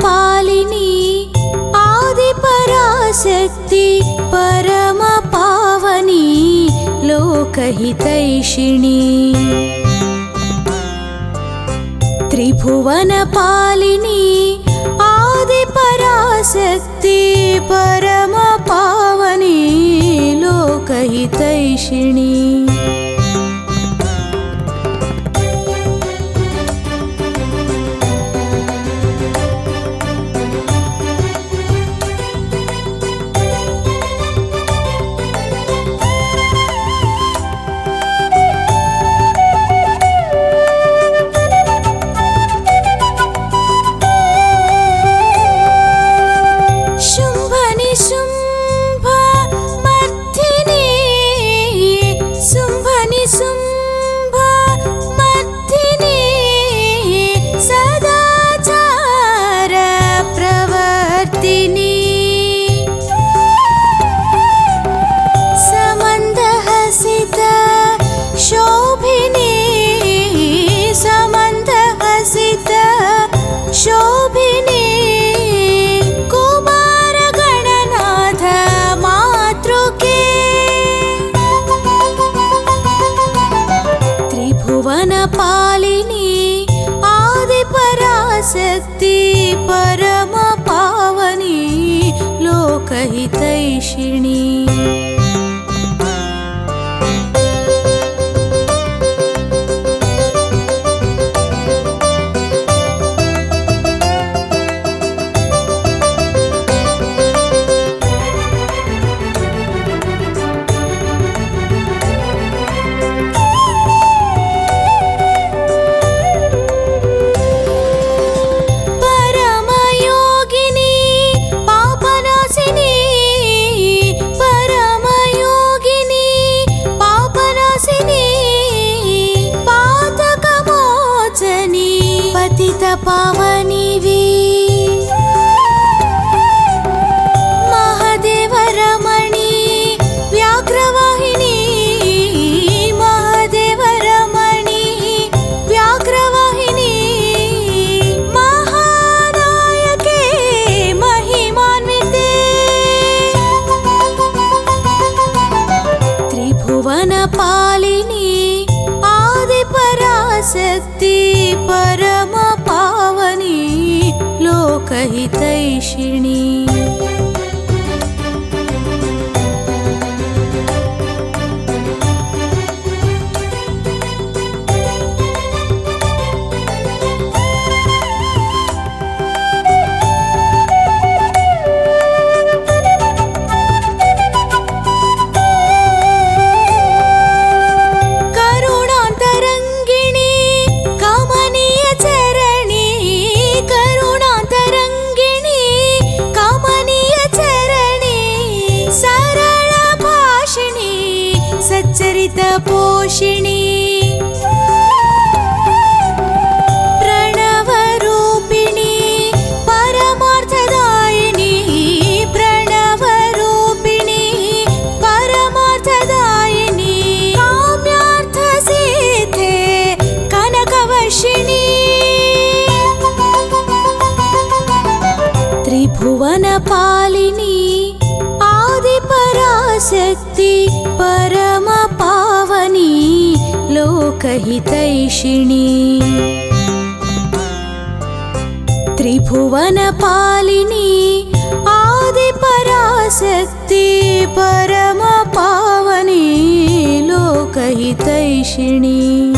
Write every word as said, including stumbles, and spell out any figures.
पालिनी आदि पराशक्ति परम पावनी लोकहितैषिणी त्रिभुवन पालिनी आदि पराशक्ति परम पावनी लोकहितैषिणी शोभिनी कुमार गणनाथ मातृके त्रिभुवन पालिनी आदि पराशक्ति परम पावनी लोकहितैषिणी पावनीवी महादेव रमणी व्याघ्रवाहिनी महादेव रमणी व्याघ्रवाहिनी महानायके महिमान्विते त्रिभुवन पालिनी आदि पराशक्ति परम पावनी लोकहितैषिणी चरित पोषिणी प्रणव रूपिणी परमार्थदायिनी प्रणव रूपिणी परमार्थदायिनी काम्यार्थ सिद्धे कनकवर्षिणी त्रिभुवन पालिनी आदि पराशक्ति परम पावनी लोकहितैषिणी त्रिभुवन पालिनी आदि पराशक्ति परम पावनी लोकहितैषिणी।